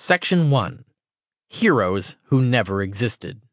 Section 1. Heroes Who Never Existed.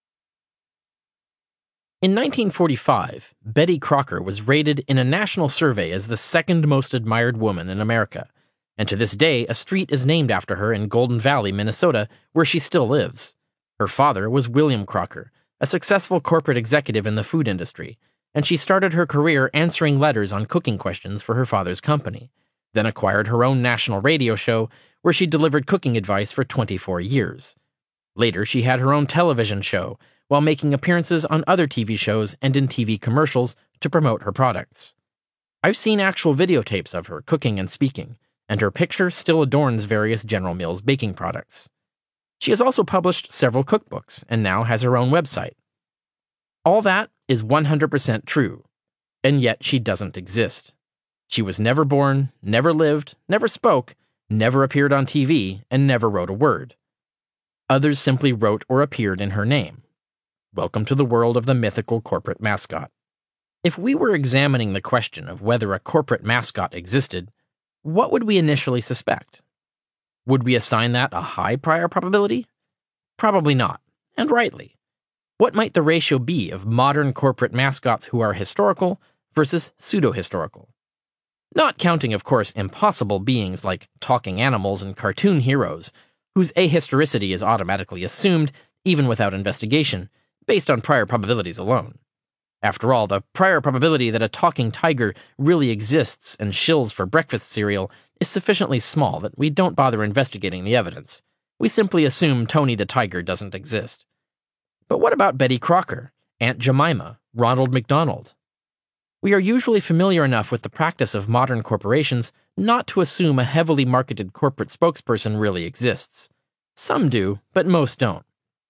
In 1945, Betty Crocker was rated in a national survey as the second most admired woman in America, and to this day a street is named after her in Golden Valley, Minnesota, where she still lives. Her father was William Crocker, a successful corporate executive in the food industry, and she started her career answering letters on cooking questions for her father's company, then acquired her own national radio show where she delivered cooking advice for 24 years. Later, she had her own television show, while making appearances on other TV shows and in TV commercials to promote her products. I've seen actual videotapes of her cooking and speaking, and her picture still adorns various General Mills baking products. She has also published several cookbooks and now has her own website. All that is 100% true, and yet she doesn't exist. She was never born, never lived, never spoke, never appeared on TV, and never wrote a word. Others simply wrote or appeared in her name. Welcome to the world of the mythical corporate mascot. If we were examining the question of whether a corporate mascot existed, what would we initially suspect? Would we assign that a high prior probability? Probably not, and rightly. What might the ratio be of modern corporate mascots who are historical versus pseudo-historical? Not counting, of course, impossible beings like talking animals and cartoon heroes, whose ahistoricity is automatically assumed, even without investigation, based on prior probabilities alone. After all, the prior probability that a talking tiger really exists and shills for breakfast cereal is sufficiently small that we don't bother investigating the evidence. We simply assume Tony the Tiger doesn't exist. But what about Betty Crocker, Aunt Jemima, Ronald McDonald? We are usually familiar enough with the practice of modern corporations not to assume a heavily marketed corporate spokesperson really exists. Some do, but most don't.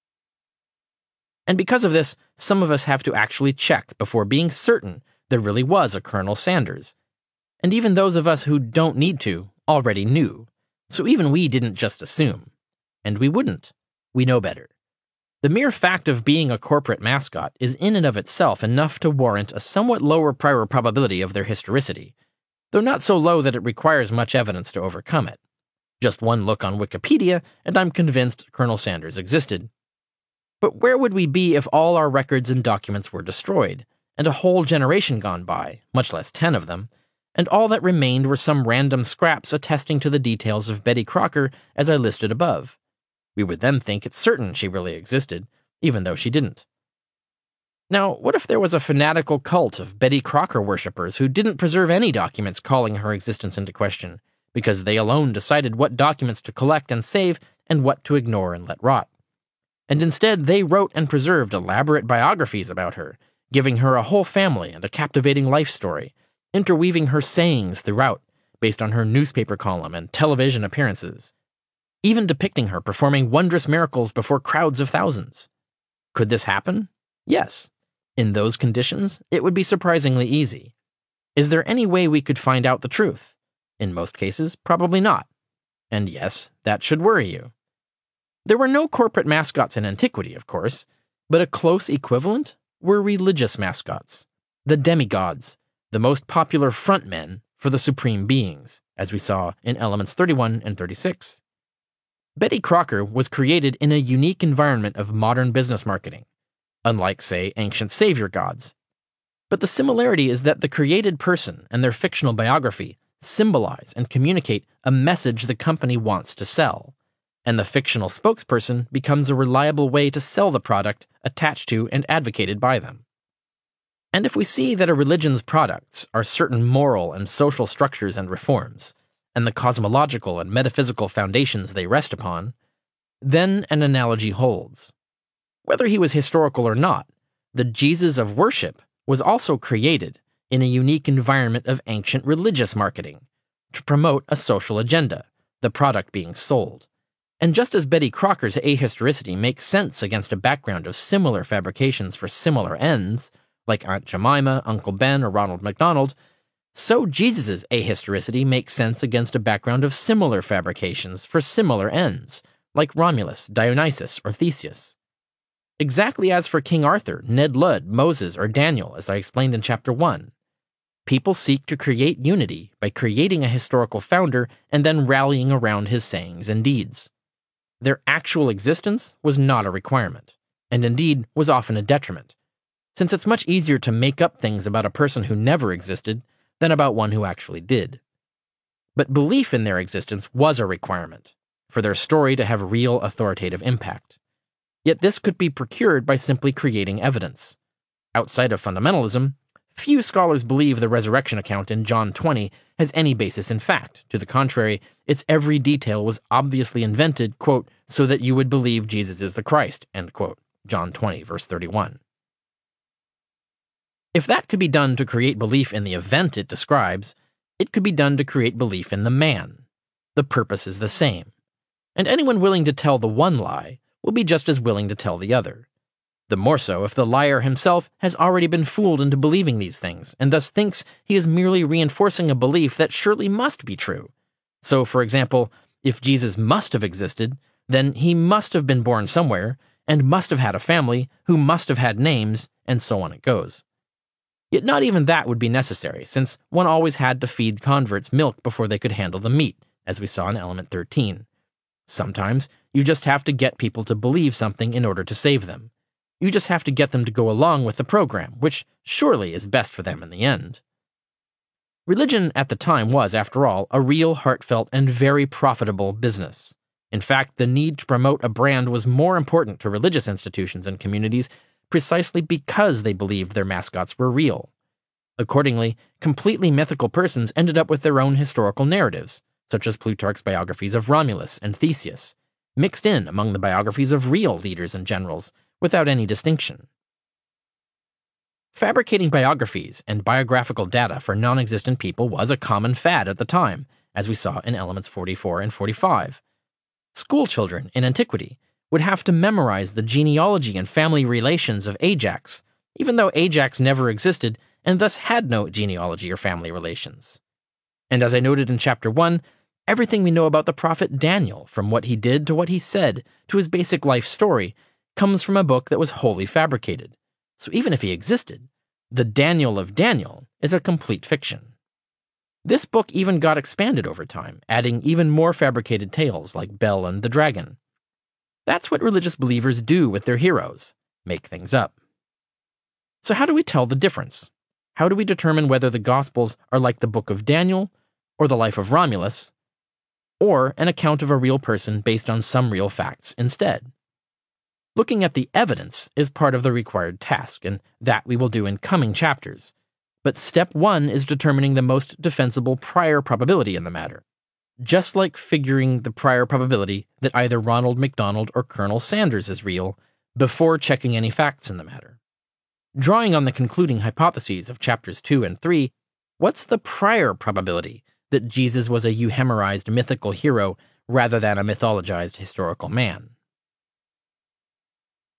And because of this, some of us have to actually check before being certain there really was a Colonel Sanders. And even those of us who don't need to already knew, so even we didn't just assume. And we wouldn't. We know better. The mere fact of being a corporate mascot is in and of itself enough to warrant a somewhat lower prior probability of their historicity, though not so low that it requires much evidence to overcome it. Just one look on Wikipedia, and I'm convinced Colonel Sanders existed. But where would we be if all our records and documents were destroyed, and a whole generation gone by, much less 10 of them, and all that remained were some random scraps attesting to the details of Betty Crocker as I listed above? We would then think it's certain she really existed, even though she didn't. Now, what if there was a fanatical cult of Betty Crocker worshippers who didn't preserve any documents calling her existence into question, because they alone decided what documents to collect and save and what to ignore and let rot? And instead they wrote and preserved elaborate biographies about her, giving her a whole family and a captivating life story, interweaving her sayings throughout, based on her newspaper column and television appearances, even depicting her performing wondrous miracles before crowds of thousands. Could this happen? Yes. In those conditions, it would be surprisingly easy. Is there any way we could find out the truth? In most cases, probably not. And yes, that should worry you. There were no corporate mascots in antiquity, of course, but a close equivalent were religious mascots, the demigods, the most popular frontmen for the supreme beings, as we saw in Elements 31 and 36. Betty Crocker was created in a unique environment of modern business marketing, unlike, say, ancient savior gods. But the similarity is that the created person and their fictional biography symbolize and communicate a message the company wants to sell, and the fictional spokesperson becomes a reliable way to sell the product attached to and advocated by them. And if we see that a religion's products are certain moral and social structures and reforms, and the cosmological and metaphysical foundations they rest upon, then an analogy holds. Whether he was historical or not, the Jesus of worship was also created in a unique environment of ancient religious marketing to promote a social agenda, the product being sold. And just as Betty Crocker's ahistoricity makes sense against a background of similar fabrications for similar ends, like Aunt Jemima, Uncle Ben, or Ronald McDonald, so Jesus' ahistoricity makes sense against a background of similar fabrications for similar ends, like Romulus, Dionysus, or Theseus. Exactly as for King Arthur, Ned Ludd, Moses, or Daniel, as I explained in Chapter 1. People seek to create unity by creating a historical founder and then rallying around his sayings and deeds. their actual existence was not a requirement, and indeed was often a detriment, since it's much easier to make up things about a person who never existed than about one who actually did. But belief in their existence was a requirement, for their story to have real authoritative impact. Yet this could be procured by simply creating evidence. Outside of fundamentalism, few scholars believe the resurrection account in John 20 has any basis in fact. To the contrary, its every detail was obviously invented, quote, so that you would believe Jesus is the Christ, end quote. John 20, verse 31. If that could be done to create belief in the event it describes, it could be done to create belief in the man. The purpose is the same. And anyone willing to tell the one lie will be just as willing to tell the other. The more so if the liar himself has already been fooled into believing these things, and thus thinks he is merely reinforcing a belief that surely must be true. So, for example, if Jesus must have existed, then he must have been born somewhere, and must have had a family, who must have had names, and so on it goes. Yet not even that would be necessary, since one always had to feed converts milk before they could handle the meat, as we saw in Element 13. Sometimes you just have to get people to believe something in order to save them. You just have to get them to go along with the program, which surely is best for them in the end. Religion at the time was, after all, a real, heartfelt, and very profitable business. In fact, the need to promote a brand was more important to religious institutions and communities precisely because they believed their mascots were real. Accordingly, completely mythical persons ended up with their own historical narratives, such as Plutarch's biographies of Romulus and Theseus, mixed in among the biographies of real leaders and generals, without any distinction. Fabricating biographies and biographical data for non-existent people was a common fad at the time, as we saw in Elements 44 and 45. Schoolchildren in antiquity would have to memorize the genealogy and family relations of Ajax, even though Ajax never existed and thus had no genealogy or family relations. And as I noted in Chapter 1, everything we know about the prophet Daniel, from what he did to what he said to his basic life story, comes from a book that was wholly fabricated. So even if he existed, the Daniel of Daniel is a complete fiction. This book even got expanded over time, adding even more fabricated tales like Bel and the Dragon. That's what religious believers do with their heroes, make things up. So how do we tell the difference? How do we determine whether the Gospels are like the book of Daniel, or the life of Romulus, or an account of a real person based on some real facts instead? Looking at the evidence is part of the required task, and that we will do in coming chapters. But step 1 is determining the most defensible prior probability in the matter. Just like figuring the prior probability that either Ronald McDonald or Colonel Sanders is real before checking any facts in the matter. Drawing on the concluding hypotheses of chapters 2 and 3, what's the prior probability that Jesus was a euhemerized mythical hero rather than a mythologized historical man?